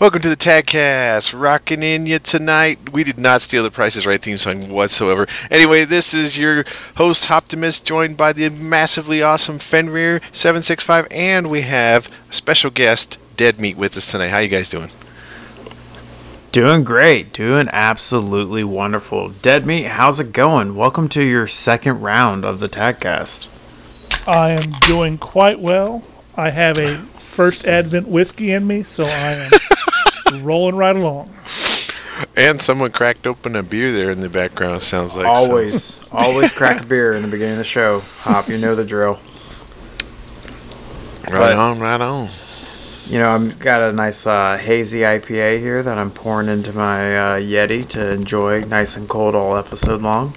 Welcome to the Tagcast, rocking in you tonight. We did not steal the Price is Right theme song whatsoever. Anyway, this is your host, Optimus, joined by the massively awesome Fenrir765, and we have a special guest, Dead Meat, with us tonight. How you guys doing? Doing great. Doing absolutely wonderful. Dead Meat, how's it going? Welcome to your second round of the Tagcast. I am doing quite well. I have a first Advent whiskey in me, so I am rolling right along. And someone cracked open a beer there in the background, sounds like. Always crack a beer in the beginning of the show. Hop, you know the drill. Right on. You know, I've got a nice hazy IPA here that I'm pouring into my Yeti to enjoy nice and cold all episode long.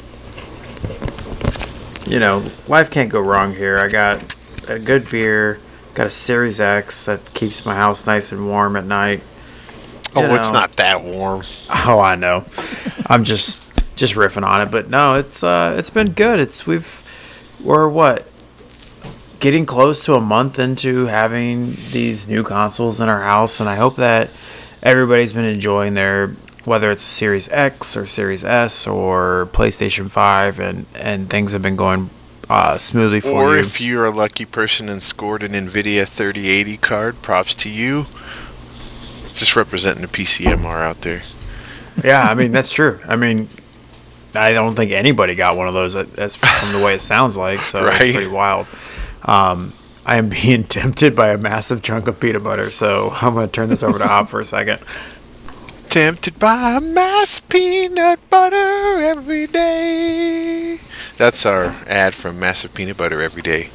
You know, life can't go wrong here. I got a good beer, got a Series X that keeps my house nice and warm at night. It's not that warm. Oh, I know. I'm just riffing on it, but no, it's been good. We're getting close to a month into having these new consoles in our house, and I hope that everybody's been enjoying their, whether it's a Series X or Series S or PlayStation 5, and things have been going smoothly for you. Or if you're a lucky person and scored an NVIDIA 3080 card, props to you. Just representing the PCMR out there. Yeah, I mean, that's true. I mean, I don't think anybody got one of those as from the way it sounds like, so right. It's pretty wild. I am being tempted by a massive chunk of peanut butter, so I'm going to turn this over to Hop for a second. Tempted by mass peanut butter every day. That's our ad from Massive Peanut Butter every day.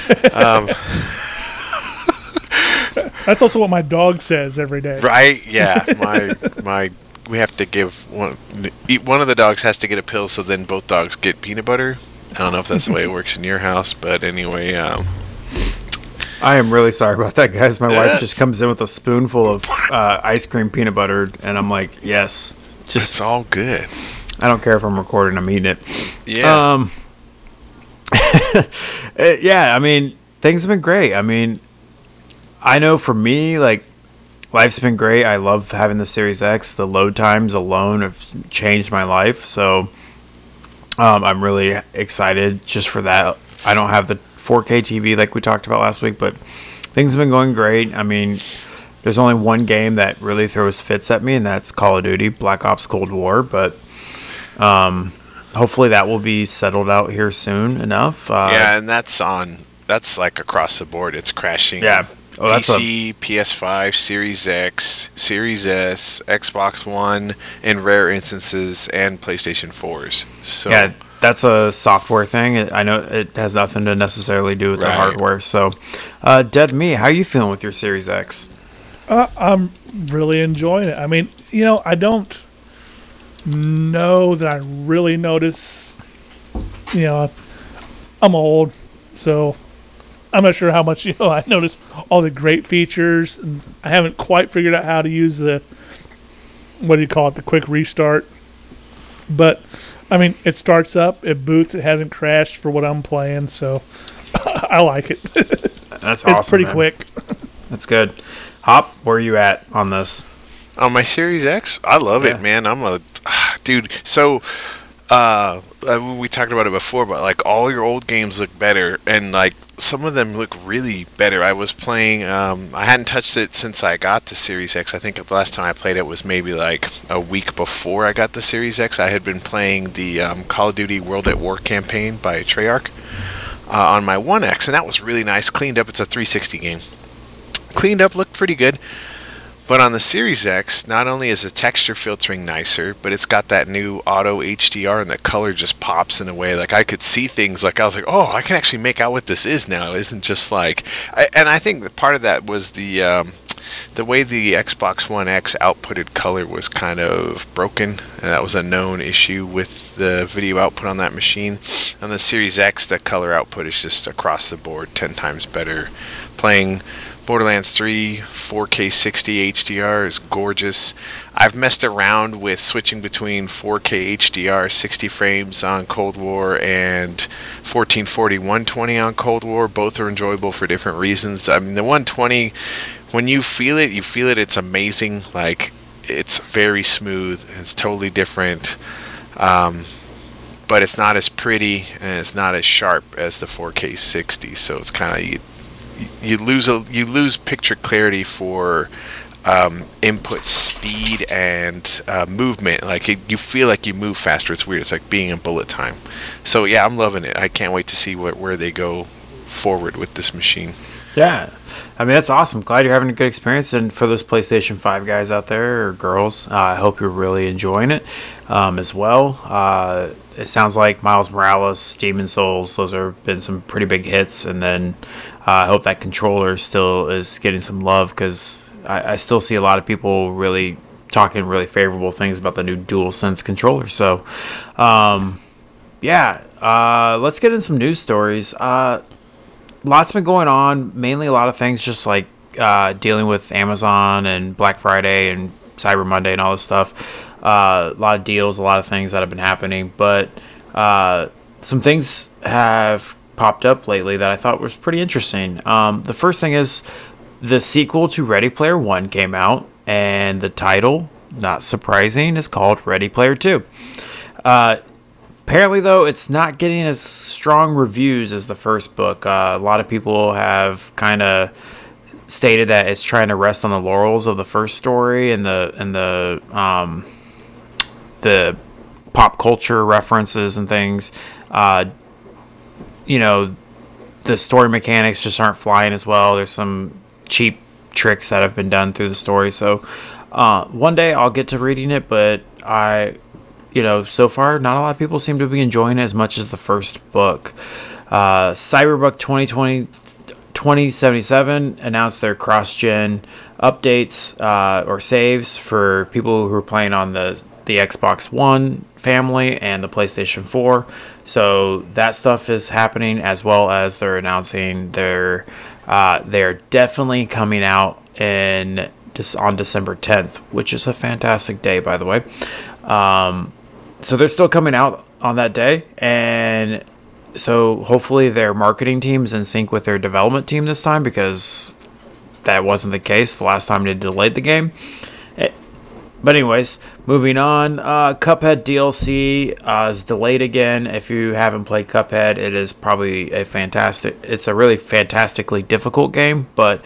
That's also what my dog says every day. Right? Yeah. We have to give one of the dogs has to get a pill, so then both dogs get peanut butter. I don't know if that's the way it works in your house, but anyway. I am really sorry about that, guys. My wife just comes in with a spoonful of ice cream peanut butter, and I'm like, yes. It's all good. I don't care if I'm recording, I'm eating it. Yeah. Yeah, I mean, things have been great. I mean, I know for me, like, life's been great. I love having the Series X. The load times alone have changed my life, so I'm really excited just for that. I don't have the 4K TV like we talked about last week, but things have been going great. I mean, there's only one game that really throws fits at me, and that's Call of Duty Black Ops Cold War, but hopefully that will be settled out here soon enough. Yeah, and that's like across the board. It's crashing. Yeah. PC, PS5, Series X, Series S, Xbox One, in rare instances, and PlayStation 4s. So yeah, that's a software thing. I know it has nothing to necessarily do with the hardware. So, Dead Me, how are you feeling with your Series X? I'm really enjoying it. I mean, I don't know that I really notice. I'm old, so I'm not sure how much I notice all the great features, and I haven't quite figured out how to use the the quick restart. But I mean, it starts up, it boots, it hasn't crashed for what I'm playing, so I like it. That's awesome. It's pretty man. quick. That's good. Hop, where are you at on this? On my Series X, I love it, man. I'm a dude. So we talked about it before, but like all your old games look better, and like some of them look really better. I was playing. I hadn't touched it since I got the Series X. I think the last time I played it was maybe like a week before I got the Series X. I had been playing the Call of Duty World at War campaign by Treyarch on my One X, and that was really nice. Cleaned up. It's a 360 game. Cleaned up, looked pretty good. But on the Series X, not only is the texture filtering nicer, but it's got that new auto HDR, and the color just pops in a way. Like, I could see things, like, I was like, oh, I can actually make out what this is now. It isn't just like... and I think that part of that was the way the Xbox One X outputted color was kind of broken. And that was a known issue with the video output on that machine. On the Series X, the color output is just across the board 10 times better. Playing Borderlands 3 4K 60 HDR is gorgeous. I've messed around with switching between 4K HDR 60 frames on Cold War and 1440 120 on Cold War. Both are enjoyable for different reasons. I mean, the 120, when you feel it, you feel it. It's amazing. Like, it's very smooth. It's totally different. But it's not as pretty and it's not as sharp as the 4K 60. So it's kind of you lose picture clarity for input speed and movement. Like you feel like you move faster. It's weird. It's like being in bullet time. So yeah, I'm loving it. I can't wait to see where they go forward with this machine. Yeah, I mean, that's awesome. Glad you're having a good experience. And for those PlayStation 5 guys out there, or girls, I hope you're really enjoying it as well. It sounds like Miles Morales, Demon's Souls, those have been some pretty big hits. And then I hope that controller still is getting some love, because I still see a lot of people really talking really favorable things about the new DualSense controller. So, let's get in some news stories. Lots been going on, mainly a lot of things just like dealing with Amazon and Black Friday and Cyber Monday and all this stuff. A lot of deals, a lot of things that have been happening, but some things have popped up lately that I thought was pretty interesting. The first thing is the sequel to Ready Player One came out, and the title, not surprising, is called Ready Player Two. Apparently, though, it's not getting as strong reviews as the first book. A lot of people have kind of stated that it's trying to rest on the laurels of the first story and the pop culture references and things. The story mechanics just aren't flying as well. There's some cheap tricks that have been done through the story. So one day I'll get to reading it, but so far, not a lot of people seem to be enjoying it as much as the first book. Cyberpunk 2077 announced their cross-gen updates or saves for people who are playing on the Xbox One family and the PlayStation 4. So that stuff is happening, as well as they're announcing they're definitely coming out on December 10th, which is a fantastic day, by the way. So they're still coming out on that day, and so hopefully their marketing team's in sync with their development team this time, because that wasn't the case the last time they delayed the game. But anyways, moving on, Cuphead DLC is delayed again. If you haven't played Cuphead, it is probably it's a really fantastically difficult game, but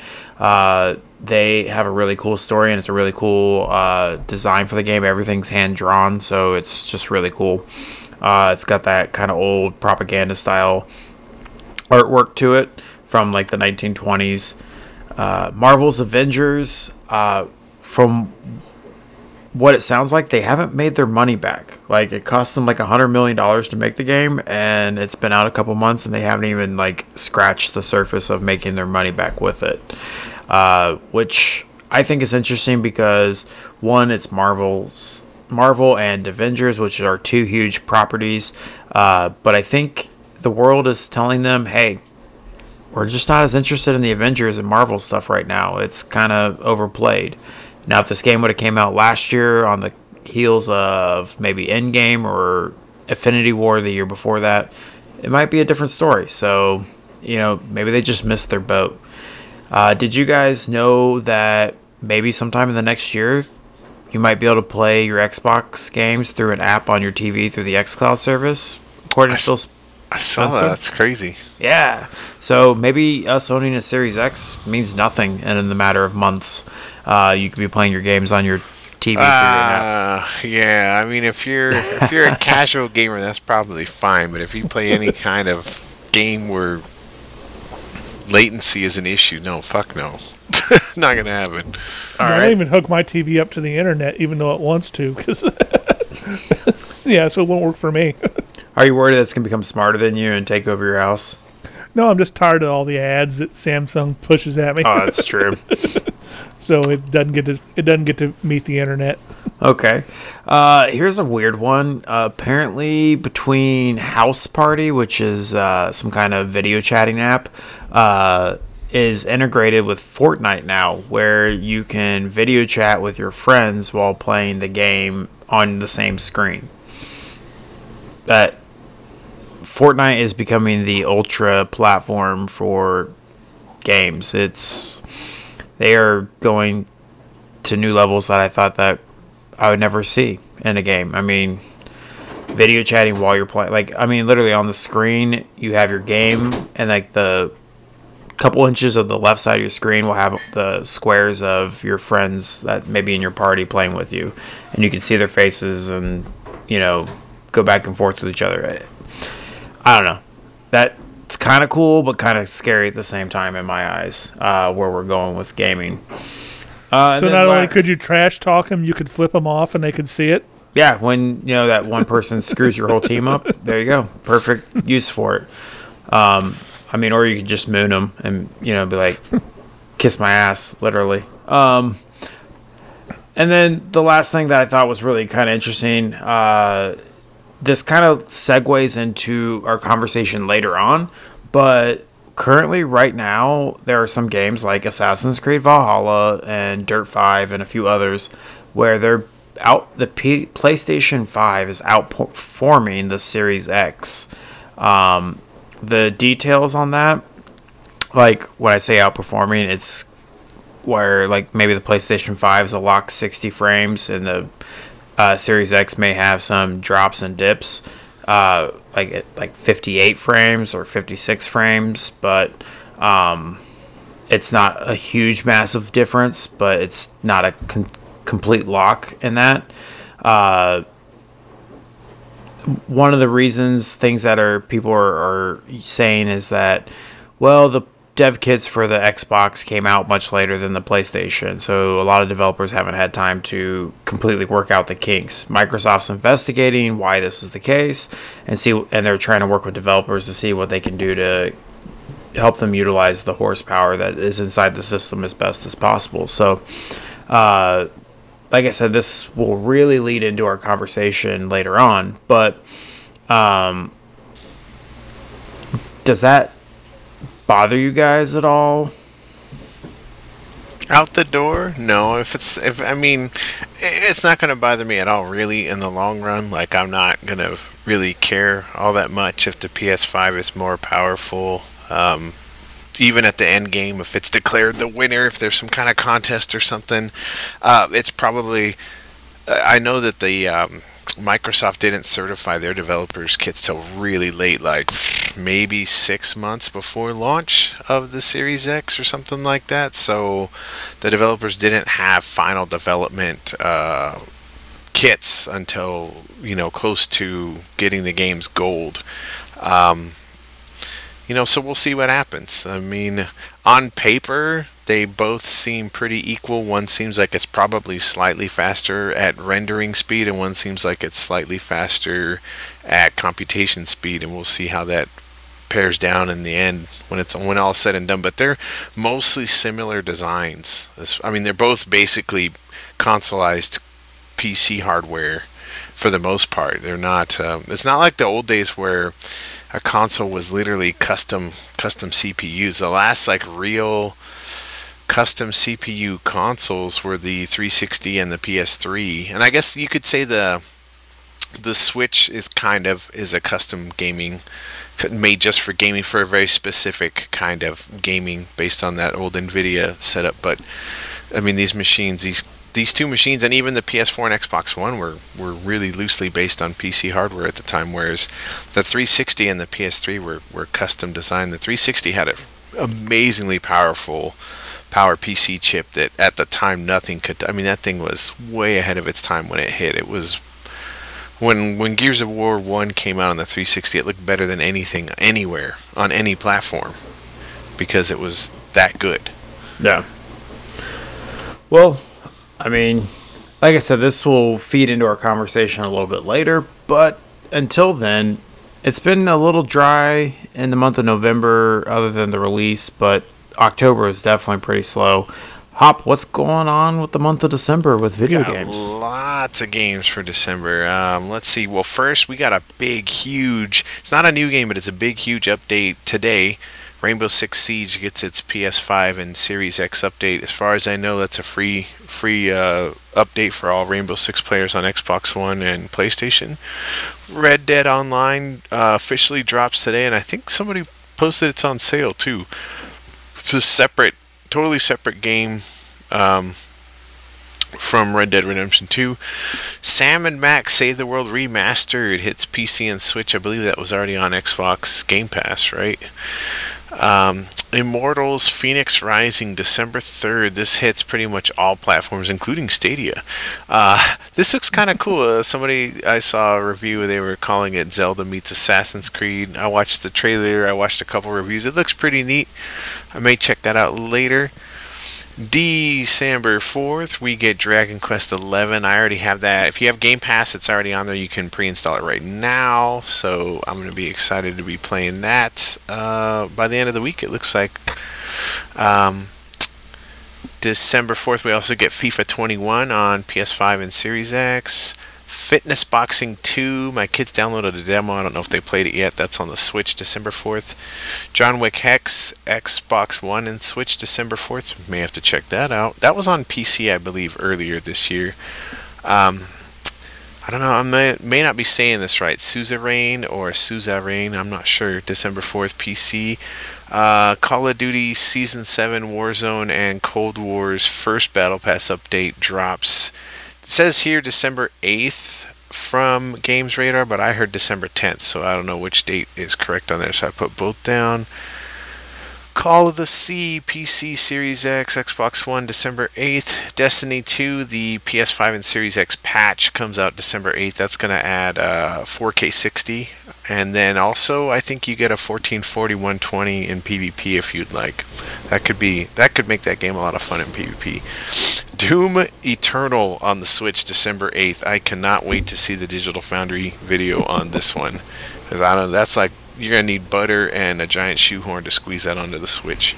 they have a really cool story, and it's a really cool design for the game. Everything's hand-drawn, so it's just really cool. It's got that kind of old propaganda style artwork to it from like the 1920s. Marvel's Avengers, from what it sounds like, they haven't made their money back. Like, it cost them like $100 million to make the game, and it's been out a couple months, and they haven't even like scratched the surface of making their money back with it. Which I think is interesting because, one, it's Marvel and Avengers, which are two huge properties. But I think the world is telling them, hey, we're just not as interested in the Avengers and Marvel stuff right now. It's kind of overplayed. Now, if this game would have came out last year on the heels of maybe Endgame or Infinity War the year before that, it might be a different story. So, maybe they just missed their boat. Did you guys know that maybe sometime in the next year, you might be able to play your Xbox games through an app on your TV through the xCloud service? According to Phil I saw that. That's crazy. Yeah. So maybe us owning a Series X means nothing, and in the matter of months, you could be playing your games on your TV through an app. Yeah. I mean, if you're a casual gamer, that's probably fine. But if you play any kind of game where latency is an issue, no, fuck no. Not gonna happen. I don't even hook my TV up to the internet, even though it wants to, because so it won't work for me. Are you worried that it's gonna become smarter than you and take over your house? No, I'm just tired of all the ads that Samsung pushes at me. Oh, that's true. So it doesn't get to meet the internet. Okay. Here's a weird one. Apparently, between House Party, which is some kind of video chatting app, is integrated with Fortnite now, where you can video chat with your friends while playing the game on the same screen. That Fortnite is becoming the ultra platform for games. they are going to new levels that I thought that I would never see in a game. I mean, video chatting while you're playing. Like, I mean, literally on the screen, you have your game, and like the couple inches of the left side of your screen will have the squares of your friends that may be in your party playing with you, and you can see their faces and, you know, go back and forth with each other. I don't know. That's kind of cool, but kind of scary at the same time in my eyes, where we're going with gaming. So not only could you trash talk them, you could flip them off and they could see it. Yeah, when you know that one person screws your whole team up, there you go. Perfect use for it. I mean, or you could just moon them and, you know, be like, kiss my ass, literally. And then the last thing that I thought was really kind of interesting, this kind of segues into our conversation later on, but currently, right now, there are some games like Assassin's Creed Valhalla and Dirt 5 and a few others where they're the PlayStation 5 is outperforming the Series X. The details on that, like when I say outperforming, it's where like maybe the PlayStation 5 is a locked 60 frames and the Series X may have some drops and dips, like 58 frames or 56 frames, but it's not a huge massive difference, but it's not a complete lock in that. One of the reasons things that people are saying is that, well, the dev kits for the Xbox came out much later than the PlayStation, so a lot of developers haven't had time to completely work out the kinks. Microsoft's investigating why this is the case, and they're trying to work with developers to see what they can do to help them utilize the horsepower that is inside the system as best as possible. So, like I said, this will really lead into our conversation later on, but does that bother you guys at all? Out the door? No. I mean, it's not going to bother me at all, really, in the long run. Like, I'm not going to really care all that much if the PS5 is more powerful. Even at the end game, if it's declared the winner, if there's some kind of contest or something, it's probably. I know that the Microsoft didn't certify their developers' kits till really late, like maybe 6 months before launch of the Series X or something like that. So the developers didn't have final development kits until, you know, close to getting the games gold. You know, so we'll see what happens. I mean, on paper, they both seem pretty equal. One seems like it's probably slightly faster at rendering speed, and one seems like it's slightly faster at computation speed, and we'll see how that pairs down in the end when all said and done. But they're mostly similar designs. I mean, they're both basically consoleized PC hardware for the most part. They're not. It's not like the old days where a console was literally custom CPUs. The last like real custom CPU consoles were the 360 and the PS3, and I guess you could say the Switch is a custom gaming, made just for gaming, for a very specific kind of gaming based on that old NVIDIA setup. But I mean, these machines, these two machines, and even the PS4 and Xbox One were really loosely based on PC hardware at the time, whereas the 360 and the PS3 were custom designed. The 360 had an amazingly powerful Power PC chip that at the time nothing could. I mean, that thing was way ahead of its time when it hit. It was when Gears of War 1 came out on the 360, it looked better than anything anywhere on any platform because it was that good. Yeah. Well, I mean, like I said, this will feed into our conversation a little bit later, but until then, it's been a little dry in the month of November other than the release, but October is definitely pretty slow. Hop, what's going on with the month of December with video games? Lots of games for December. Let's see. Well, first, we got a big, huge... It's not a new game, but it's a big, huge update today. Rainbow Six Siege gets its PS5 and Series X update. As far as I know, that's a free update for all Rainbow Six players on Xbox One and PlayStation. Red Dead Online officially drops today, and I think somebody posted it's on sale too. It's a separate totally separate game from Red Dead Redemption 2. Sam and Max Save the World Remastered hits PC and Switch. I believe that was already on Xbox Game Pass, right? Immortals Phoenix Rising, December 3rd. This hits pretty much all platforms, including Stadia. This looks kind of cool. I saw a review, they were calling it Zelda meets Assassin's Creed. I watched the trailer, I watched a couple reviews. It looks pretty neat. I may check that out later. December 4th, we get Dragon Quest 11. I already have that. If you have Game Pass, it's already on there. You can pre-install it right now. So I'm going to be excited to be playing that by the end of the week, it looks like. December 4th, we also get FIFA 21 on PS5 and Series X. Fitness Boxing 2. My kids downloaded a demo. I don't know if they played it yet. That's on the Switch, December 4th. John Wick Hex, Xbox One and Switch, December 4th. May have to check that out. That was on PC, I believe, earlier this year. I don't know. I may not be saying this right. Suzerain or Suzerain. I'm not sure. December 4th, PC. Call of Duty Season 7 Warzone and Cold War's first Battle Pass update drops. It says here December 8th from Games Radar, but I heard December 10th, so I don't know which date is correct on there, so I put both down. Call of the Sea, PC, Series X, Xbox One, December 8th. Destiny 2, the PS5 and Series X patch comes out December 8th. That's going to add 4K 60. And then also, I think you get a 1440 120 in PvP if you'd like. That could make that game a lot of fun in PvP. Doom Eternal on the Switch, December 8th. I cannot wait to see the Digital Foundry video on this one. Because I don't know, that's like, you're going to need butter and a giant shoehorn to squeeze that onto the Switch.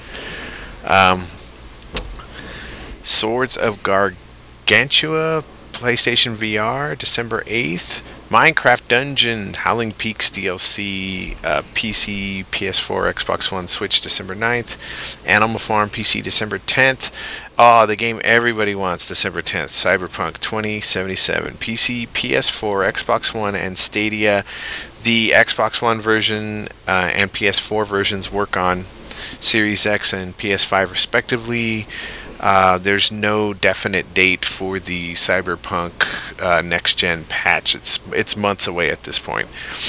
Swords of Gargantua, PlayStation VR, December 8th. Minecraft Dungeon, Howling Peaks DLC, PC, PS4, Xbox One, Switch, December 9th. Animal Farm, PC, December 10th. Oh, the game everybody wants, December 10th. Cyberpunk 2077, PC, PS4, Xbox One, and Stadia. The Xbox One version and PS4 versions work on Series X and PS5 respectively. There's no definite date for the Cyberpunk next-gen patch. It's months away at this point.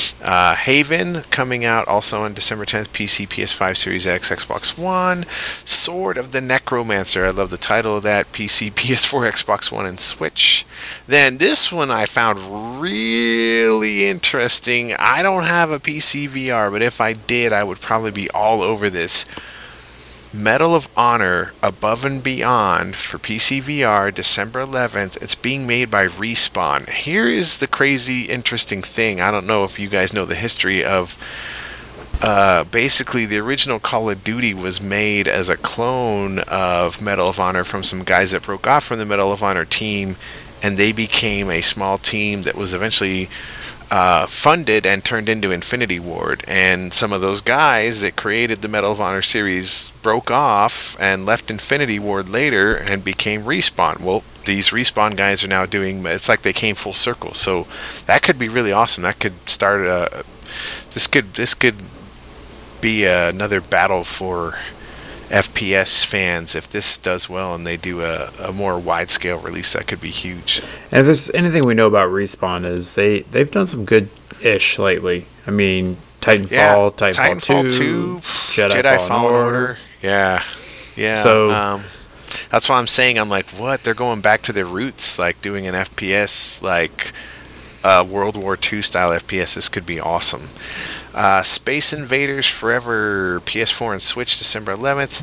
Haven coming out also on December 10th. PC, PS5, Series X, Xbox One. Sword of the Necromancer. I love the title of that. PC, PS4, Xbox One, and Switch. Then this one I found really interesting. I don't have a PC VR, but if I did, I would probably be all over this. Medal of Honor Above and Beyond for PC VR, December 11th. It's being made by Respawn. Here is the crazy, interesting thing. I don't know if you guys know the history of... basically, the original Call of Duty was made as a clone of Medal of Honor from some guys that broke off from the Medal of Honor team, and they became a small team that was eventually... funded and turned into Infinity Ward, and some of those guys that created the Medal of Honor series broke off and left Infinity Ward later and became Respawn. Well, these Respawn guys are now doing, it's like they came full circle, so that could be really awesome. That could start this could be another battle for FPS fans. If this does well and they do a more wide-scale release, that could be huge. And if there's anything we know about Respawn is they've done some good-ish lately. I mean, Titanfall 2, Jedi Fallen Order. Yeah. So that's why I'm saying, I'm like, what? They're going back to their roots, like doing an FPS, like World War II style FPS. This could be awesome. Space Invaders Forever, PS4 and Switch, December 11th.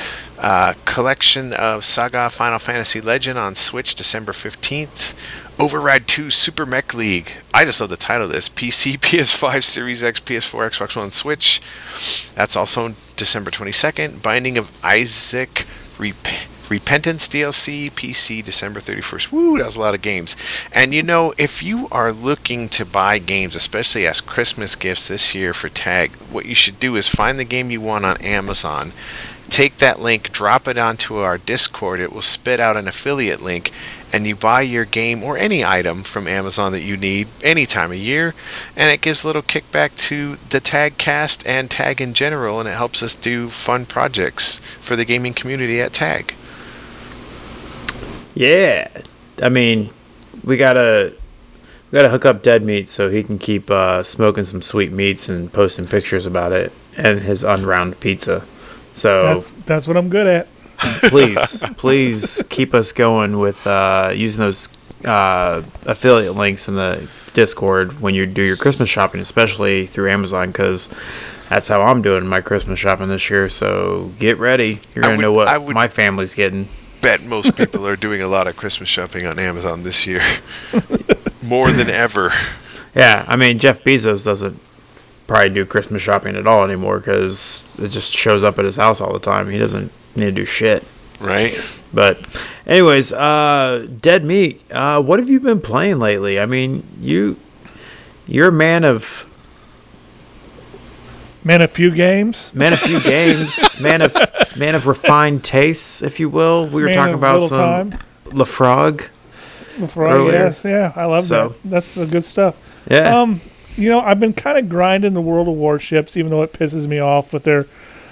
Collection of Saga Final Fantasy Legend on Switch, December 15th. Override 2 Super Mech League. I just love the title of this. PC, PS5, Series X, PS4, Xbox One, Switch. That's also December 22nd. Binding of Isaac Repentance DLC, PC, December 31st. Woo, that was a lot of games. And you know, if you are looking to buy games, especially as Christmas gifts this year for TAG, what you should do is find the game you want on Amazon, take that link, drop it onto our Discord. It will spit out an affiliate link, and you buy your game or any item from Amazon that you need any time of year, and it gives a little kickback to the Tag Cast and Tag in general, and it helps us do fun projects for the gaming community at Tag. Yeah, I mean, we gotta hook up Dead Meat so he can keep smoking some sweet meats and posting pictures about it and his unround pizza. So that's what I'm good at. please keep us going with using those affiliate links in the Discord when you do your Christmas shopping, especially through Amazon, because that's how I'm doing my Christmas shopping this year. So get ready. You're going to know what my family's getting. Bet most people are doing a lot of Christmas shopping on Amazon this year. More than ever. Yeah, I mean, Jeff Bezos doesn't probably do Christmas shopping at all anymore because it just shows up at his house all the time. He doesn't need to do shit. Right. But anyways, Dead Meat, what have you been playing lately? I mean, you're a man of few games. Man of refined tastes, if you will. We were talking about some Lafroig. Yes, yeah, I love that. That's the good stuff. Yeah. I've been kind of grinding the World of Warships, even though it pisses me off with their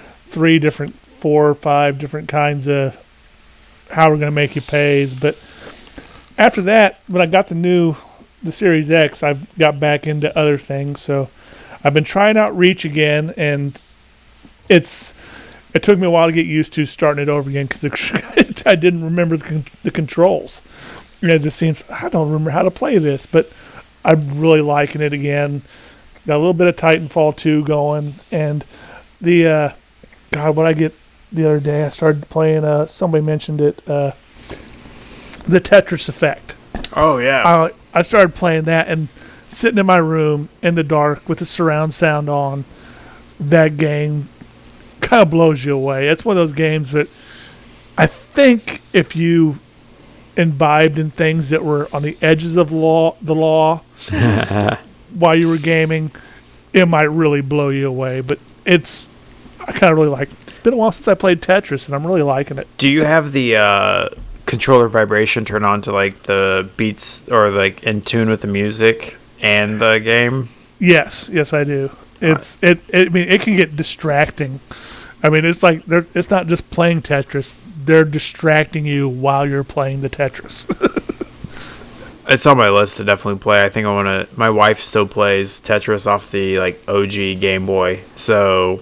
4 or 5 different kinds of how we're going to make you pays. But after that, when I got the Series X, I got back into other things. So I've been trying out Reach again, and it took me a while to get used to starting it over again because I didn't remember the controls. It just seems I don't remember how to play this, but I'm really liking it again. Got a little bit of Titanfall 2 going, and the what I get the other day, I started playing. Somebody mentioned it, the Tetris Effect. Oh yeah. I started playing that and sitting in my room in the dark with the surround sound on. That game kind of blows you away. It's one of those games that I think if you imbibed in things that were on the edges of the law while you were gaming, it might really blow you away. But I kind of really like it. It's been a while since I played Tetris, and I'm really liking it. Do you have the controller vibration turned on to like the beats or like in tune with the music and the game? Yes, I do. I mean, it can get distracting. I mean, it's like it's not just playing Tetris. They're distracting you while you're playing the Tetris. It's on my list to definitely play. I think I want to. My wife still plays Tetris off the like OG Game Boy. So,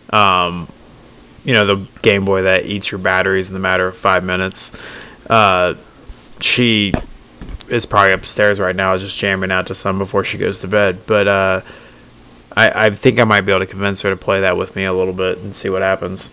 the Game Boy that eats your batteries in the matter of 5 minutes. She is probably upstairs right now, just jamming out to some before she goes to bed. But I think I might be able to convince her to play that with me a little bit and see what happens.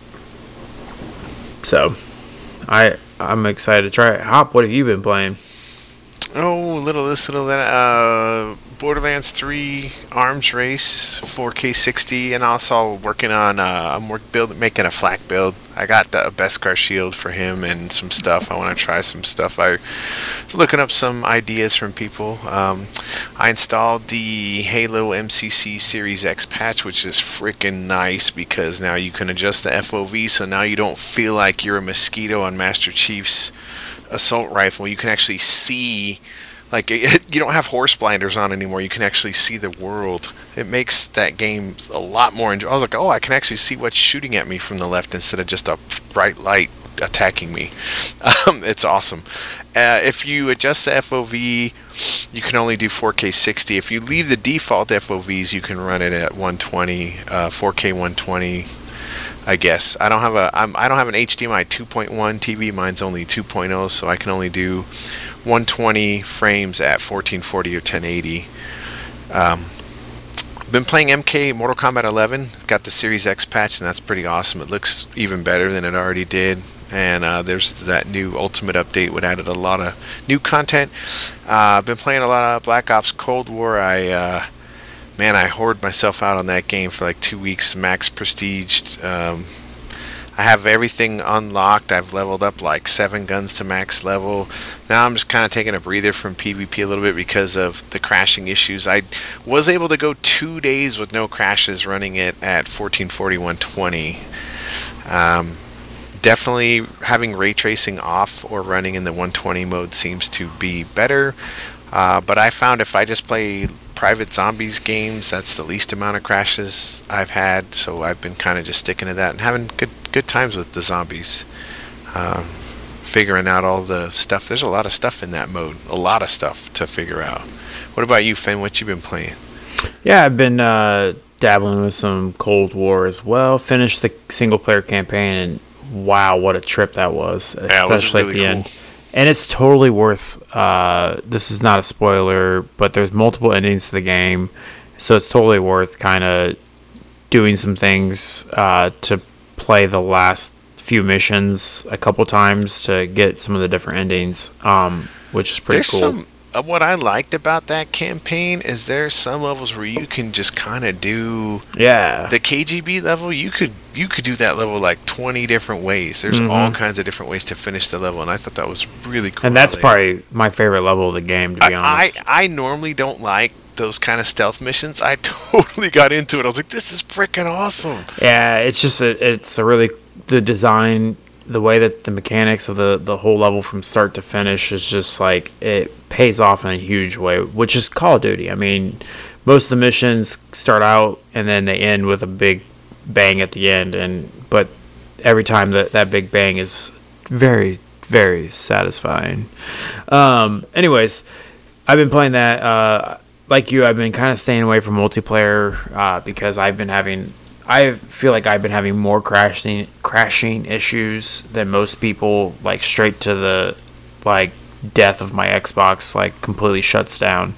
So, I'm excited to try it. Hop, what have you been playing? Oh, little this, little that. Borderlands 3 Arms Race 4K 60, and also working on making a flak build. I got the Beskar shield for him and some stuff. I want to try some stuff. I was looking up some ideas from people. I installed the Halo MCC Series X patch, which is freaking nice because now you can adjust the FOV, so now you don't feel like you're a mosquito on Master Chief's assault rifle. You can actually see. Like, you don't have horse blinders on anymore. You can actually see the world. It makes that game a lot more enjoyable. I was like, I can actually see what's shooting at me from the left instead of just a bright light attacking me. It's awesome. If you adjust the FOV, you can only do 4K 60. If you leave the default FOVs, you can run it at 120, 4K 120. I guess I don't have an HDMI 2.1 TV. Mine's only 2.0, so I can only do 120 frames at 1440 or 1080. Been playing MK Mortal Kombat 11. Got the Series X patch, and that's pretty awesome. It looks even better than it already did. And there's that new Ultimate update, which added a lot of new content. Been playing a lot of Black Ops Cold War. I hoard myself out on that game for like 2 weeks, max prestiged. I have everything unlocked. I've leveled up like 7 guns to max level. Now I'm just kind of taking a breather from PvP a little bit because of the crashing issues. I was able to go 2 days with no crashes running it at 1440, 120. Definitely having ray tracing off or running in the 120 mode seems to be better. But I found if I just play private zombies games, that's the least amount of crashes I've had. So I've been kind of just sticking to that and having good times with the zombies. Figuring out all the stuff. There's a lot of stuff in that mode. A lot of stuff to figure out. What about you, Finn? What you been playing? Yeah, I've been dabbling with some Cold War as well. Finished the single player campaign, and wow, what a trip that was, especially really at the cool. end. And it's totally worth. This is not a spoiler, but there's multiple endings to the game, so it's totally worth kind of doing some things to play the last few missions a couple times to get some of the different endings, which is pretty cool. What I liked about that campaign is there's some levels where you can just kind of do the KGB level. You could do that level like 20 different ways. There's all kinds of different ways to finish the level, and I thought that was really cool. And that's probably my favorite level of the game, to be honest. I normally don't like those kind of stealth missions. I totally got into it. I was like, this is freaking awesome. Yeah, it's just it's a really the design, the way that the mechanics of the whole level from start to finish is just like it pays off in a huge way, which is Call of Duty. I mean, most of the missions start out and then they end with a big bang at the end, but every time that big bang is very, very satisfying. Anyways, I've been playing that. Like you, I've been kind of staying away from multiplayer because I feel like I've been having more crashing issues than most people, like straight to the like death of my Xbox, like completely shuts down.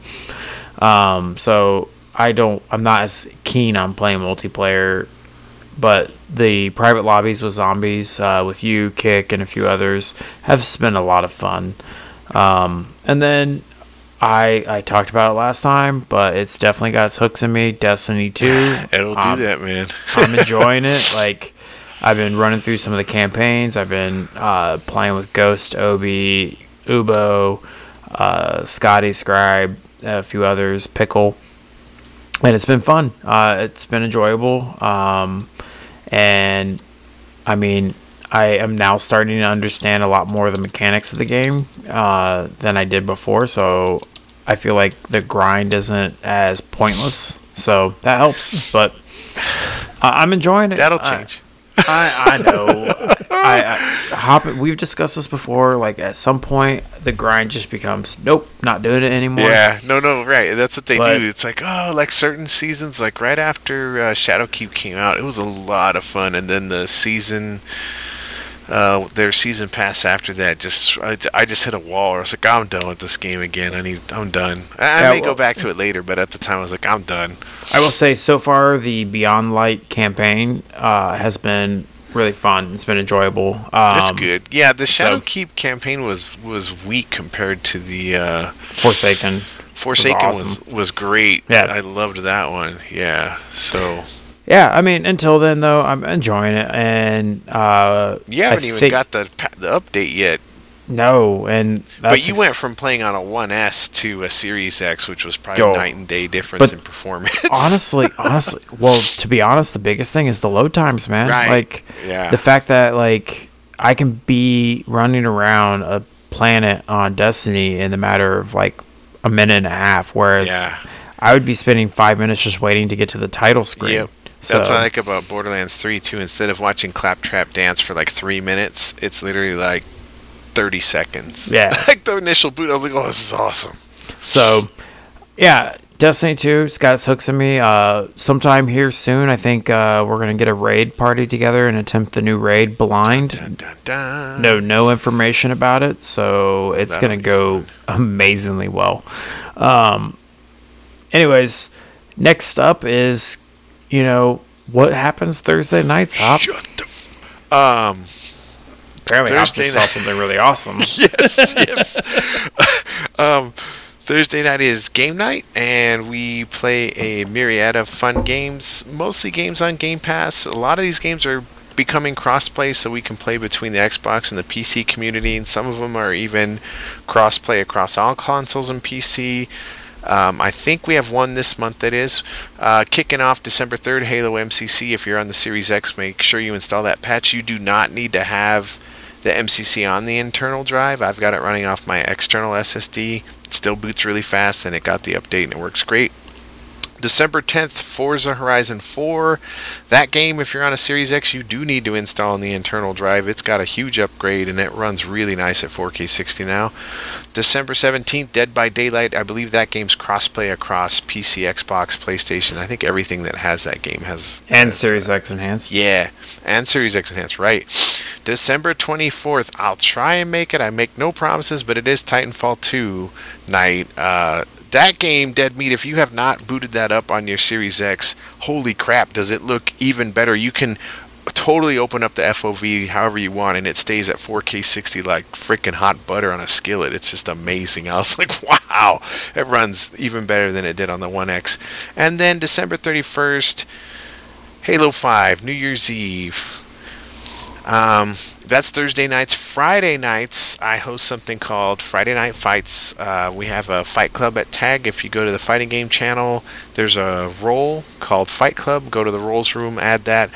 So I'm not as keen on playing multiplayer, but the private lobbies with zombies, with you, Kick, and a few others have been a lot of fun. And then I talked about it last time, but it's definitely got its hooks in me. Destiny 2. It'll do that, man. I'm enjoying it. Like, I've been running through some of the campaigns. I've been playing with Ghost, Obi, Ubo, Scotty, Scribe, a few others, Pickle. And it's been fun. It's been enjoyable. And, I mean, I am now starting to understand a lot more of the mechanics of the game than I did before, so I feel like the grind isn't as pointless, so that helps, but I'm enjoying it. That'll change. I know. We've discussed this before, like at some point the grind just becomes, nope, not doing it anymore. Yeah, no, right. That's what they do. It's like, like certain seasons, like right after Shadowkeep came out, it was a lot of fun, and then the season... their season pass after that, I just hit a wall. I was like, I'm done with this game again. I'm done. I may go back to it later, but at the time I was like, I'm done. I will say, so far the Beyond Light campaign has been really fun. It's been enjoyable. That's good. Yeah, the Shadowkeep campaign was weak compared to the Forsaken. Forsaken awesome. was great. Yeah, I loved that one. Yeah, so. Yeah, I mean, until then, though, I'm enjoying it, and you haven't even got the update yet. No, and but you went from playing on a 1S to a Series X, which was probably a night and day difference in performance. honestly, well, to be honest, the biggest thing is the load times, man. Right. Like, the fact that like I can be running around a planet on Destiny in the matter of like a minute and a half, whereas I would be spending 5 minutes just waiting to get to the title screen. Yep. That's what I like about Borderlands 3 too. Instead of watching Claptrap dance for like 3 minutes, it's literally like 30 seconds. Yeah. Like the initial boot, I was like, oh, this is awesome. So, yeah, Destiny 2, it's got its hooks in me. Sometime here soon, I think we're going to get a raid party together and attempt the new raid Blind. Dun, dun, dun, dun. No information about it, so it's going to go amazingly well. Anyways, next up is... what happens Thursday nights, Hop? Shut the... Apparently Hop just saw something really awesome. yes. Thursday night is game night, and we play a myriad of fun games, mostly games on Game Pass. A lot of these games are becoming cross-play, so we can play between the Xbox and the PC community, and some of them are even cross-play across all consoles and PC. I think we have one this month that is kicking off December 3rd, Halo MCC. If you're on the Series X, make sure you install that patch. You do not need to have the MCC on the internal drive. I've got it running off my external SSD. It still boots really fast, and it got the update, and it works great. December 10th, Forza Horizon 4. That game, if you're on a Series X, you do need to install on the internal drive. It's got a huge upgrade, and it runs really nice at 4K 60 now. December 17th, Dead by Daylight. I believe that game's crossplay across PC, Xbox, PlayStation. I think everything that has that game has... And Series X Enhanced. Yeah, and Series X Enhanced, right. December 24th, I'll try and make it. I make no promises, but it is Titanfall 2 night. That game, Dead Meat, if you have not booted that up on your Series X, holy crap, does it look even better. You can totally open up the FOV however you want, and it stays at 4K 60 like freaking hot butter on a skillet. It's just amazing. I was like, wow, it runs even better than it did on the One X. And then December 31st, Halo 5, New Year's Eve. That's Thursday nights. Friday nights, I host something called Friday Night Fights. We have a fight club at TAG. If you go to the Fighting Game channel, there's a role called Fight Club. Go to the roles room, add that.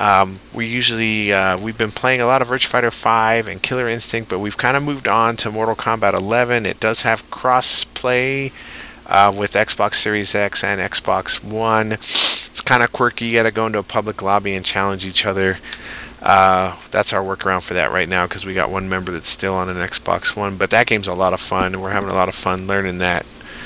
We've been playing a lot of Virtua Fighter 5 and Killer Instinct, but we've kind of moved on to Mortal Kombat 11. It does have cross-play with Xbox Series X and Xbox One. It's kind of quirky. You got to go into a public lobby and challenge each other. That's our workaround for that right now, because we got one member that's still on an Xbox One. But that game's a lot of fun, and we're having a lot of fun learning that.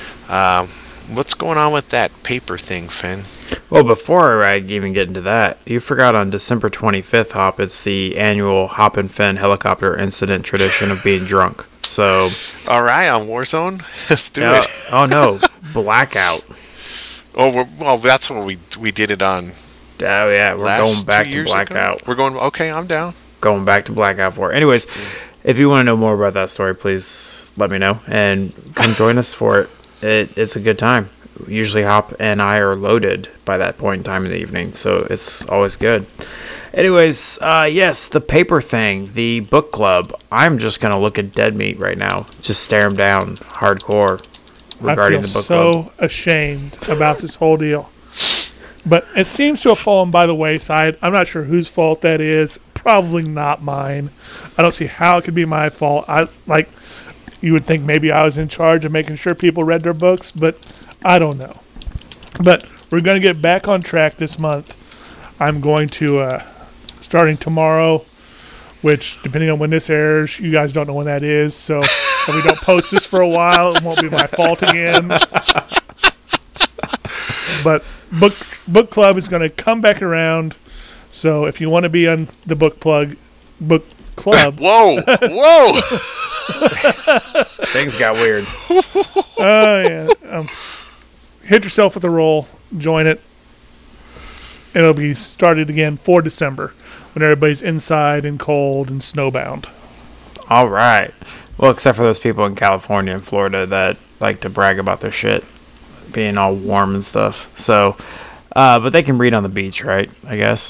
What's going on with that paper thing, Finn? Well, before I even get into that, you forgot on December 25th, Hop, it's the annual Hop and Finn helicopter incident tradition of being drunk. So, all right, on Warzone, let's do it. Oh no, Blackout. Well, that's what we did it on. Oh yeah, we're going back to Blackout. We're going. Okay, I'm down. Going back to Blackout 4. Anyways, if you want to know more about that story, please let me know and come join us for it. It's a good time. Usually Hop and I are loaded by that point in time in the evening, so it's always good. Anyways, yes, the paper thing, the book club. I'm just going to look at Dead Meat right now. Just stare him down hardcore regarding the book club. I feel so ashamed about this whole deal. But it seems to have fallen by the wayside. I'm not sure whose fault that is. Probably not mine. I don't see how it could be my fault. You would think maybe I was in charge of making sure people read their books, but I don't know. But we're going to get back on track this month. I'm going to, starting tomorrow, which, depending on when this airs, you guys don't know when that is. So if we don't post this for a while, it won't be my fault again. But book club is going to come back around. So if you want to be on the book club. Whoa! Things got weird. Yeah. Hit yourself with a roll. Join it. It'll be started again for December, when everybody's inside and cold and snowbound. All right. Well, except for those people in California and Florida that like to brag about their shit being all warm and stuff. So, but they can read on the beach, right? I guess.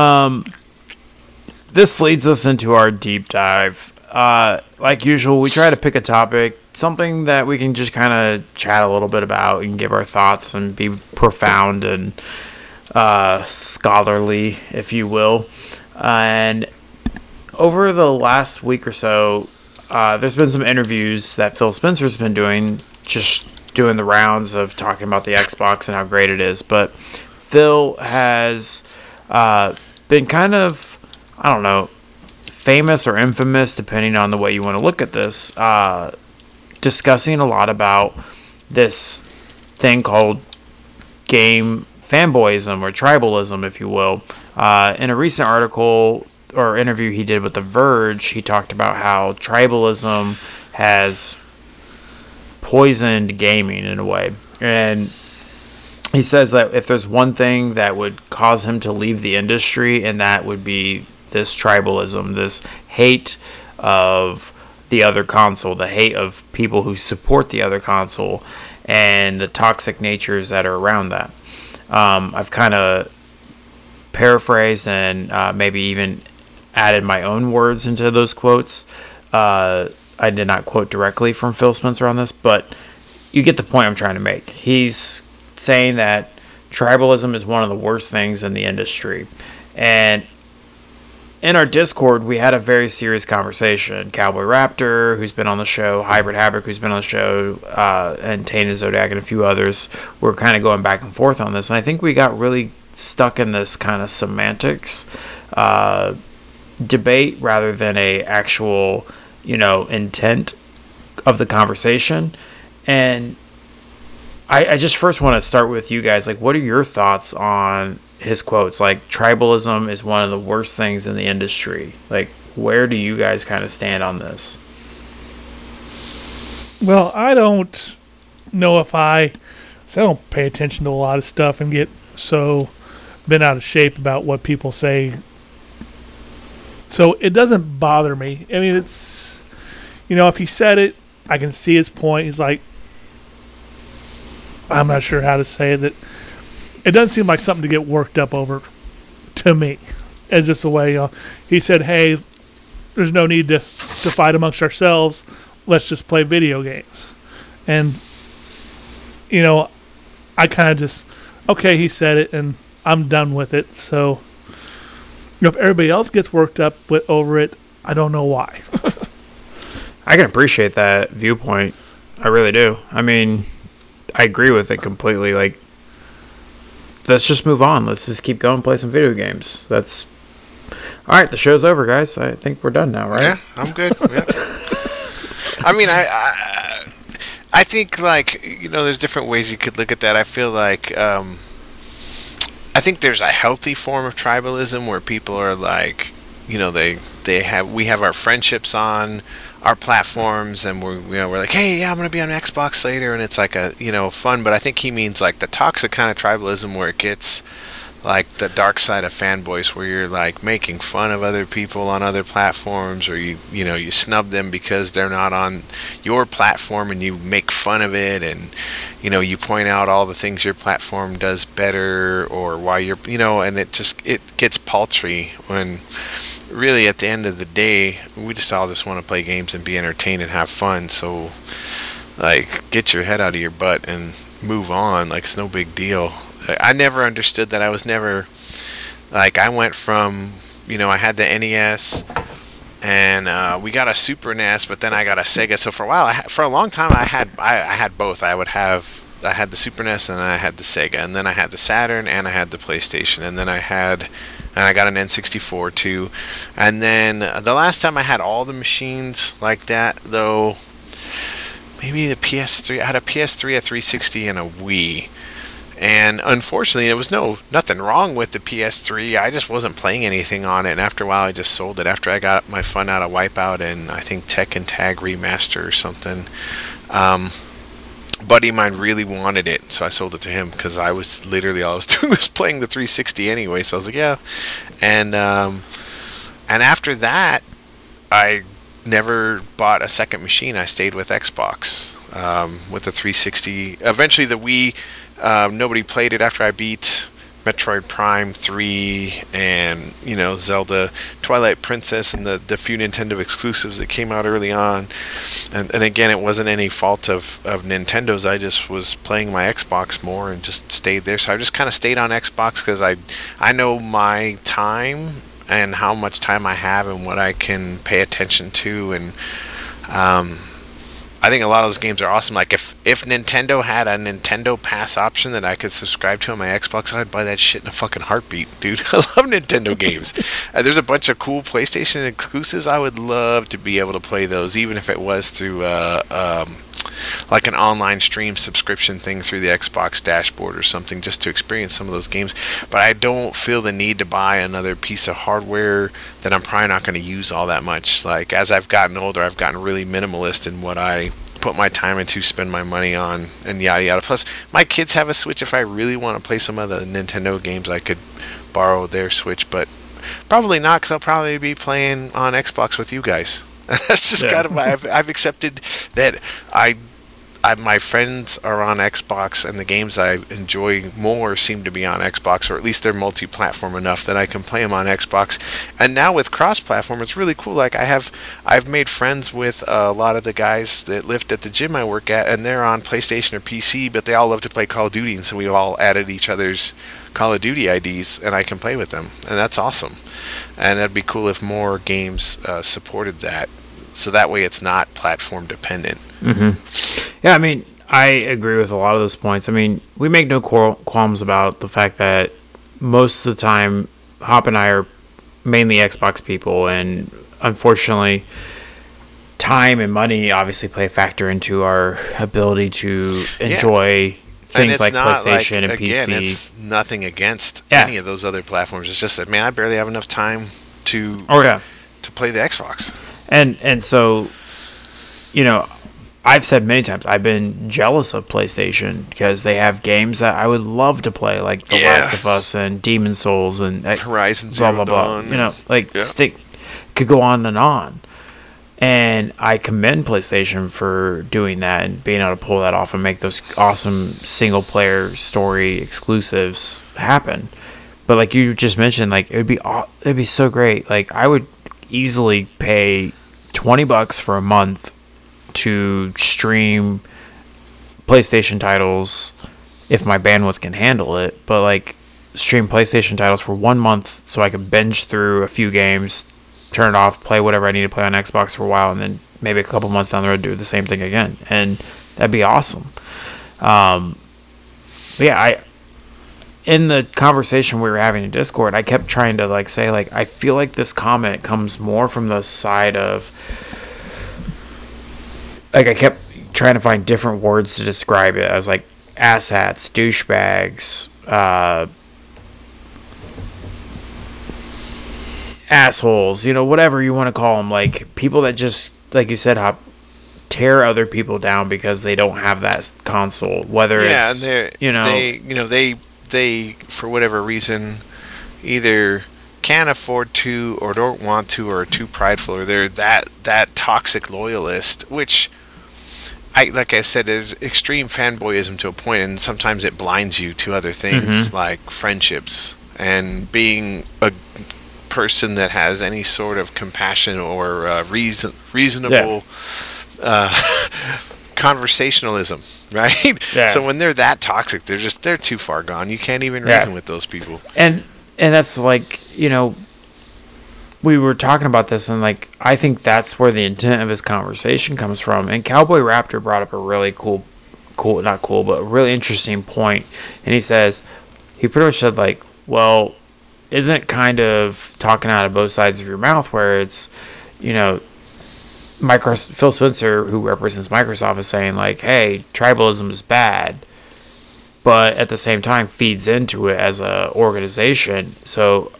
This leads us into our deep dive. Like usual, we try to pick a topic, something that we can just kind of chat a little bit about and give our thoughts and be profound and scholarly, if you will. And over the last week or so, there's been some interviews that Phil Spencer's been doing, just doing the rounds of talking about the Xbox and how great it is. But Phil has been kind of, I don't know, famous or infamous, depending on the way you want to look at this, discussing a lot about this thing called game fanboyism or tribalism, if you will. In a recent article or interview he did with The Verge, he talked about how tribalism has poisoned gaming in a way. And he says that if there's one thing that would cause him to leave the industry, and that would be this tribalism, this hate of the other console, the hate of people who support the other console, and the toxic natures that are around that. I've kind of paraphrased and maybe even added my own words into those quotes. I did not quote directly from Phil Spencer on this, but you get the point I'm trying to make. He's saying that tribalism is one of the worst things in the industry. And in our Discord, we had a very serious conversation. Cowboy Raptor, who's been on the show, Hybrid Havoc, who's been on the show, and Tainted Zodiac, and a few others, were kind of going back and forth on this. And I think we got really stuck in this kind of semantics debate rather than a actual, intent of the conversation. And I just first want to start with you guys. Like, what are your thoughts on his quotes? Like, tribalism is one of the worst things in the industry. Like, where do you guys kind of stand on this? Well, I don't know if I don't pay attention to a lot of stuff and get so bent out of shape about what people say. So it doesn't bother me. I mean, it's, if he said it, I can see his point. He's like, I'm not sure how to say it. That it doesn't seem like something to get worked up over to me. It's just the way, he said, hey, there's no need to fight amongst ourselves. Let's just play video games. And, I kind of just, okay, he said it, and I'm done with it. So, if everybody else gets worked up over it, I don't know why. I can appreciate that viewpoint. I really do. I mean, I agree with it completely. Like, let's just move on. Let's just keep going and play some video games. That's all right. The show's over, guys. I think we're done now, right? Yeah, I'm good. Yeah. I mean, I think, like, there's different ways you could look at that. I feel like I think there's a healthy form of tribalism where people are like, we have our friendships on our platforms, and we're like, hey, yeah, I'm gonna be on Xbox later, and it's like a fun. But I think he means like the toxic kind of tribalism where it gets like the dark side of fanboys, where you're like making fun of other people on other platforms, or you snub them because they're not on your platform, and you make fun of it, and you point out all the things your platform does better, or why you're and it gets paltry when really at the end of the day we just all just want to play games and be entertained and have fun. So like, get your head out of your butt and move on. Like, it's no big deal. I never understood that. I was never like, I went from I had the NES, and we got a Super NES, but then I got a Sega. So for a while, for a long time, I had both. I had the Super NES, and I had the Sega, and then I had the Saturn, and I had the PlayStation, and then I got an N64 too. And then the last time I had all the machines like that, though, maybe the PS3. I had a PS3, a 360, and a Wii. And unfortunately, there was nothing wrong with the PS3. I just wasn't playing anything on it. And after a while, I just sold it. After I got my fun out of Wipeout and I think Tekken Tag Remaster or something. Buddy of mine really wanted it, so I sold it to him because I was literally all I was doing was playing the 360 anyway. So I was like, yeah. And after that, I never bought a second machine. I stayed with Xbox with the 360. Eventually, the Wii. Nobody played it after I beat Metroid Prime 3 and Zelda Twilight Princess and the few Nintendo exclusives that came out early on. And again, it wasn't any fault of Nintendo's. I just was playing my Xbox more and just stayed there. So I just kind of stayed on Xbox because I know my time and how much time I have and what I can pay attention to. And I think a lot of those games are awesome. Like, if Nintendo had a Nintendo Pass option that I could subscribe to on my Xbox, I'd buy that shit in a fucking heartbeat, dude. I love Nintendo games. There's a bunch of cool PlayStation exclusives. I would love to be able to play those, even if it was through like an online stream subscription thing through the Xbox dashboard or something, just to experience some of those games. But I don't feel the need to buy another piece of hardware that I'm probably not going to use all that much. Like, as I've gotten older, I've gotten really minimalist in what I put my time into, spend my money on, and yada yada. Plus, my kids have a Switch. If I really want to play some of the Nintendo games, I could borrow their Switch, but probably not, because I'll probably be playing on Xbox with you guys. That's just kind of I've accepted that my friends are on Xbox, and the games I enjoy more seem to be on Xbox, or at least they're multi-platform enough that I can play them on Xbox. And now with cross-platform, it's really cool. Like I've made friends with a lot of the guys that lift at the gym I work at, and they're on PlayStation or PC, but they all love to play Call of Duty, and so we all added each other's Call of Duty IDs, and I can play with them, and that's awesome. And that'd be cool if more games supported that, so that way it's not platform dependent. Yeah, I mean, I agree with a lot of those points. I mean, we make no qualms about the fact that most of the time, Hop and I are mainly Xbox people, and unfortunately, time and money obviously play a factor into our ability to enjoy things like PlayStation and PC. Again, it's nothing against any of those other platforms. It's just that, man, I barely have enough time to play the Xbox. And so, you know, I've said many times I've been jealous of PlayStation because they have games that I would love to play, like The Last of Us and Demon Souls and Horizon Zero Dawn. You know, like could go on and on. And I commend PlayStation for doing that and being able to pull that off and make those awesome single-player story exclusives happen. But like you just mentioned, like it'd be so great. Like I would easily pay $20 for a month to stream PlayStation titles if my bandwidth can handle it, but like stream PlayStation titles for 1 month so I could binge through a few games, turn it off, play whatever I need to play on Xbox for a while, and then maybe a couple months down the road do the same thing again, and that'd be awesome. But yeah, in the conversation we were having in Discord, I kept trying to like say like I feel like this comment comes more from the side of like I kept trying to find different words to describe it. I was like asshats, douchebags, assholes, you know, whatever you want to call them. Like people that just, like you said, Hop, tear other people down because they don't have that console. Whether it's they for whatever reason either can't afford to or don't want to or are too prideful or they're that toxic loyalist, which like I said, is extreme fanboyism to a point, and sometimes it blinds you to other things like friendships and being a person that has any sort of compassion or reasonable conversationalism, right? Yeah. So when they're that toxic, they're too far gone. You can't even reason with those people. And that's like, you know, we were talking about this, and like I think that's where the intent of his conversation comes from. And Cowboy Raptor brought up a really not cool, but a really interesting point. And he pretty much said like, well, isn't it kind of talking out of both sides of your mouth where it's, you know, Phil Spencer, who represents Microsoft, is saying like, hey, tribalism is bad, but at the same time feeds into it as a organization. So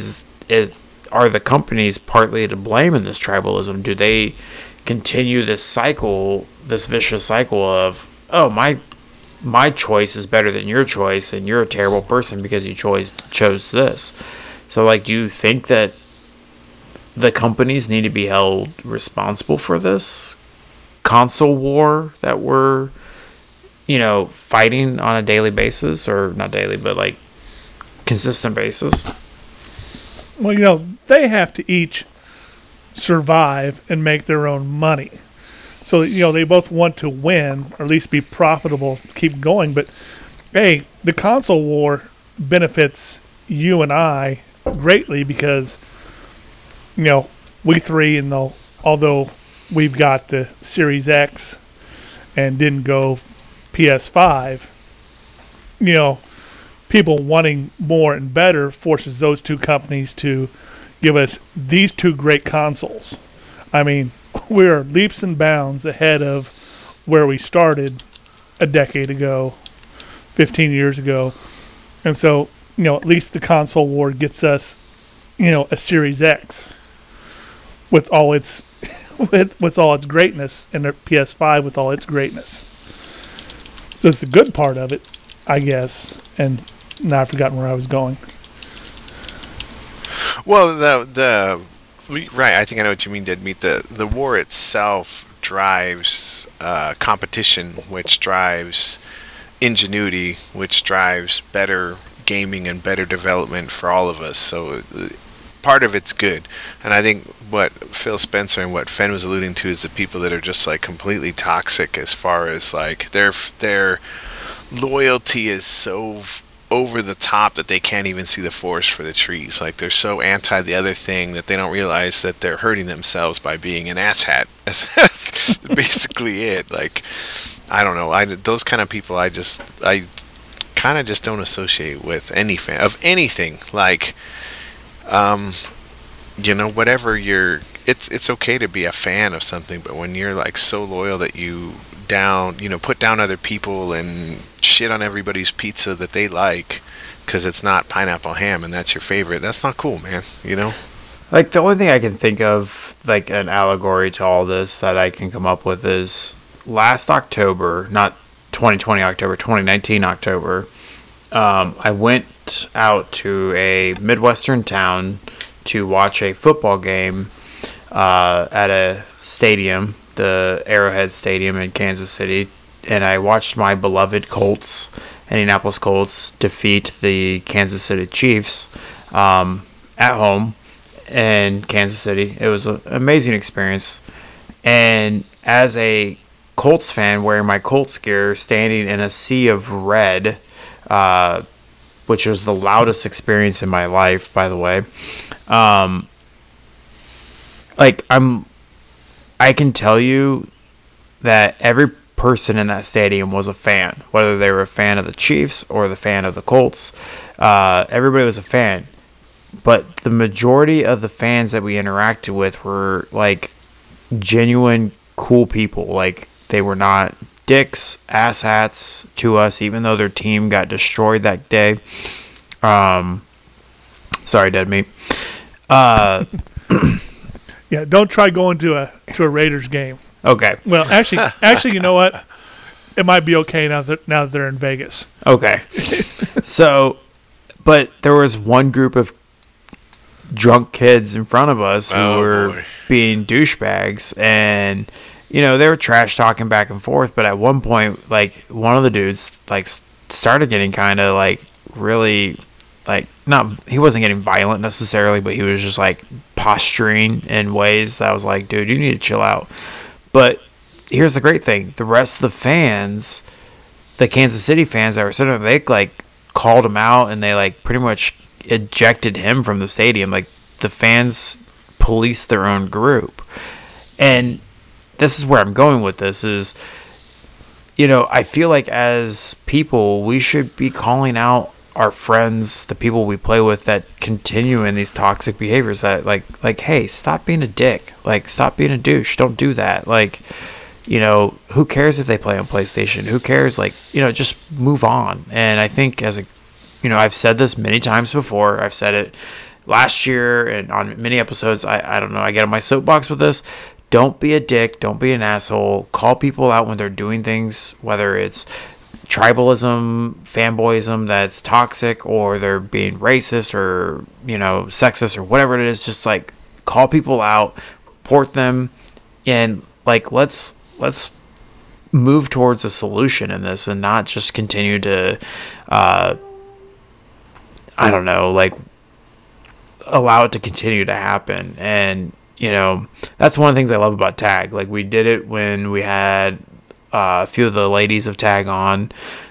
are the companies partly to blame in this tribalism? Do they continue this cycle, this vicious cycle of, oh, my choice is better than your choice, and you're a terrible person because you chose this? So, like, do you think that the companies need to be held responsible for this console war that we're, you know, fighting on a daily basis, or not daily, but like consistent basis? Well, you know, they have to each survive and make their own money. So, you know, they both want to win, or at least be profitable, keep going. But, hey, the console war benefits you and I greatly because, you know, we three, and although we've got the Series X and didn't go PS5, you know, people wanting more and better forces those two companies to give us these two great consoles. I mean, we're leaps and bounds ahead of where we started a decade ago, 15 years ago. And so, you know, at least the console war gets us, you know, a Series X with all its with all its greatness, and a PS5 with all its greatness. So it's the good part of it, I guess. And now I've forgotten where I was going. Well, right. I think I know what you mean, Dead Meat. The war itself drives competition, which drives ingenuity, which drives better gaming and better development for all of us. So part of it's good, and I think what Phil Spencer and what Fenn was alluding to is the people that are just like completely toxic, as far as like their loyalty is so over the top that they can't even see the forest for the trees. Like, they're so anti the other thing that they don't realize that they're hurting themselves by being an asshat. That's basically it. Like, I don't know. Those kind of people, I kind of just don't associate with any fan of anything. Like, whatever it's okay to be a fan of something, but when you're like so loyal that you put down other people and shit on everybody's pizza that they like because it's not pineapple ham and that's your favorite, that's not cool, man. Like, the only thing I can think of, like an allegory to all this that I can come up with, is last October, not 2020 October, 2019 October, I went out to a Midwestern town to watch a football game at a stadium, the Arrowhead Stadium in Kansas City, and I watched my beloved Colts, Indianapolis Colts, defeat the Kansas City Chiefs at home in Kansas City. It was an amazing experience, and as a Colts fan, wearing my Colts gear, standing in a sea of red, which was the loudest experience in my life, by the way. I can tell you that every person in that stadium was a fan, whether they were a fan of the Chiefs or the fan of the Colts. Everybody was a fan, but the majority of the fans that we interacted with were like genuine cool people. Like, they were not dicks, asshats to us, even though their team got destroyed that day. Sorry, dead meat. Yeah, don't try going to a Raiders game. Okay. Well, actually, you know what? It might be okay now that they're in Vegas. Okay. So, but there was one group of drunk kids in front of us who were being douchebags, and they were trash talking back and forth. But at one point, like, one of the dudes like started getting kind of like really, like, he wasn't getting violent necessarily, but he was just like posturing in ways that I was like, dude, you need to chill out. But here's the great thing: the rest of the fans, the Kansas City fans that were sitting there, they like called him out, and they like pretty much ejected him from the stadium. Like, the fans policed their own group. And this is where I'm going with this is, I feel like as people, we should be calling out our friends, the people we play with that continue in these toxic behaviors, that like, hey, stop being a dick. Like, stop being a douche. Don't do that. Like, who cares if they play on PlayStation? Who cares? Like, just move on. And I think I've said this many times before. I've said it last year and on many episodes. I don't know. I get on my soapbox with this. Don't be a dick. Don't be an asshole. Call people out when they're doing things, whether it's tribalism, fanboyism that's toxic, or they're being racist or, sexist or whatever it is. Just like, call people out, report them, and like, let's move towards a solution in this, and not just continue to I don't know, like, allow it to continue to happen. And that's one of the things I love about Tag. Like, we did it when we had a few of the ladies of Tag on.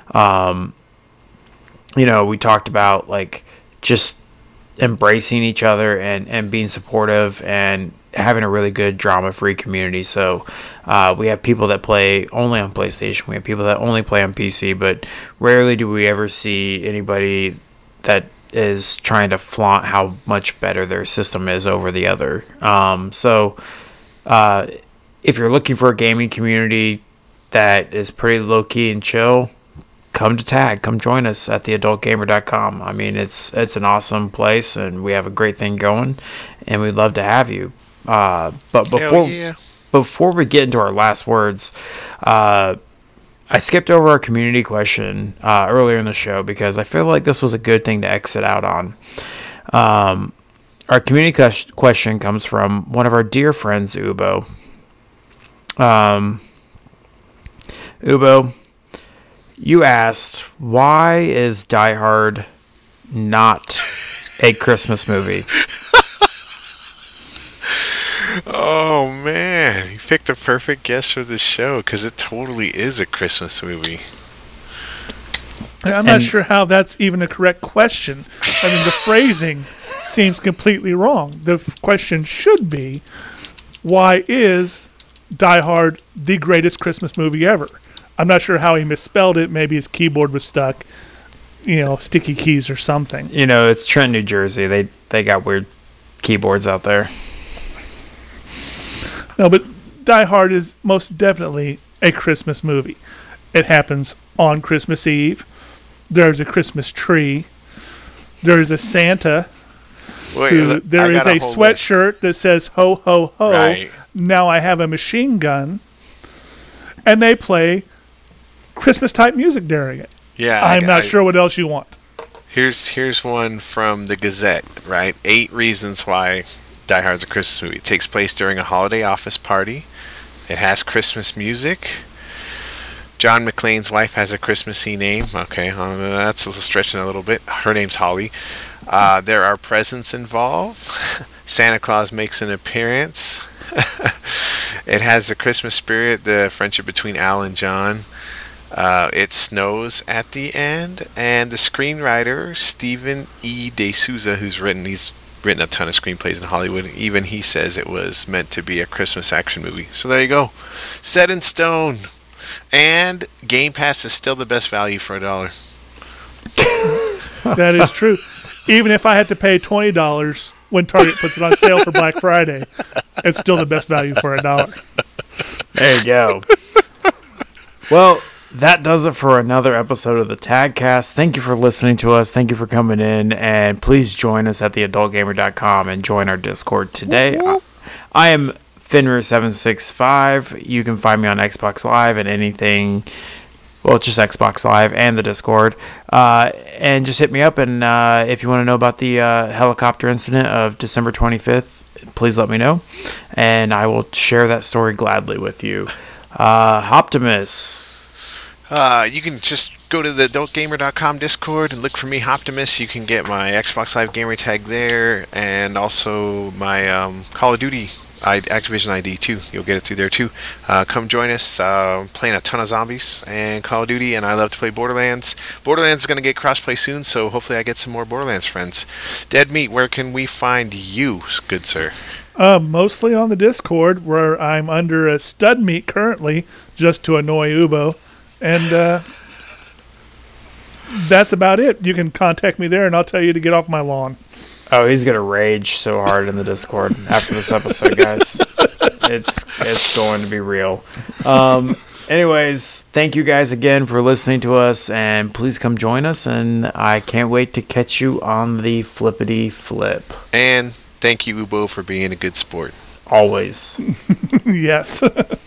We talked about like just embracing each other and being supportive and having a really good drama-free community. So we have people that play only on PlayStation. We have people that only play on PC, but rarely do we ever see anybody that is trying to flaunt how much better their system is over the other. So if you're looking for a gaming community that is pretty low-key and chill, come to Tag. Come join us at theadultgamer.com. I mean, it's an awesome place, and we have a great thing going, and we'd love to have you. But before we get into our last words, I skipped over our community question earlier in the show because I feel like this was a good thing to exit out on. Our community question comes from one of our dear friends, Ubo. Ubo, you asked, why is Die Hard not a Christmas movie? Oh man, you picked the perfect guest for the show because it totally is a Christmas movie. I'm not sure how that's even a correct question. I mean, the phrasing seems completely wrong. The question should be, why is Die Hard the greatest Christmas movie ever? I'm not sure how he misspelled it. Maybe his keyboard was stuck, sticky keys or something. It's Trent, New Jersey. They got weird keyboards out there. No, but Die Hard is most definitely a Christmas movie. It happens on Christmas Eve. There's a Christmas tree. There's a Santa. There is a sweatshirt that says "Ho, ho, ho." Right. Now I have a machine gun. And they play Christmas-type music during it. Yeah. I'm not sure what else you want. Here's one from the Gazette, right? 8 reasons why Die Hard's a Christmas movie. It takes place during a holiday office party. It has Christmas music. John McClane's wife has a Christmassy name. Okay, that's stretching a little bit. Her name's Holly. There are presents involved. Santa Claus makes an appearance. It has the Christmas spirit, the friendship between Al and John. It snows at the end. And the screenwriter, Stephen E. D'Souza, he's written a ton of screenplays in Hollywood. Even he says it was meant to be a Christmas action movie. So there you go. Set in stone. And Game Pass is still the best value for $1. That is true. Even if I had to pay $20 when Target puts it on sale for Black Friday, it's still the best value for $1. There you go. Well, that does it for another episode of the Tagcast. Thank you for listening to us. Thank you for coming in. And please join us at theadultgamer.com and join our Discord today. I am Finner765. You can find me on Xbox Live and anything. Well, just Xbox Live and the Discord. And just hit me up. And if you want to know about the helicopter incident of December 25th, please let me know. And I will share that story gladly with you. Optimus. You can just go to the adultgamer.com Discord and look for me, Optimus. You can get my Xbox Live gamer tag there, and also my Call of Duty Activision ID too. You'll get it through there too. Come join us. Playing a ton of zombies and Call of Duty, and I love to play Borderlands. Borderlands is going to get crossplay soon, so hopefully I get some more Borderlands friends. Dead Meat, where can we find you, good sir? Mostly on the Discord, where I'm under a stud meat currently, just to annoy Ubo. And that's about it. You can contact me there, and I'll tell you to get off my lawn. Oh, he's gonna rage so hard in the Discord after this episode, guys. It's going to be real. Anyways, thank you guys again for listening to us, and please come join us. And I can't wait to catch you on the flippity flip. And thank you, Ubo, for being a good sport. Always. Yes.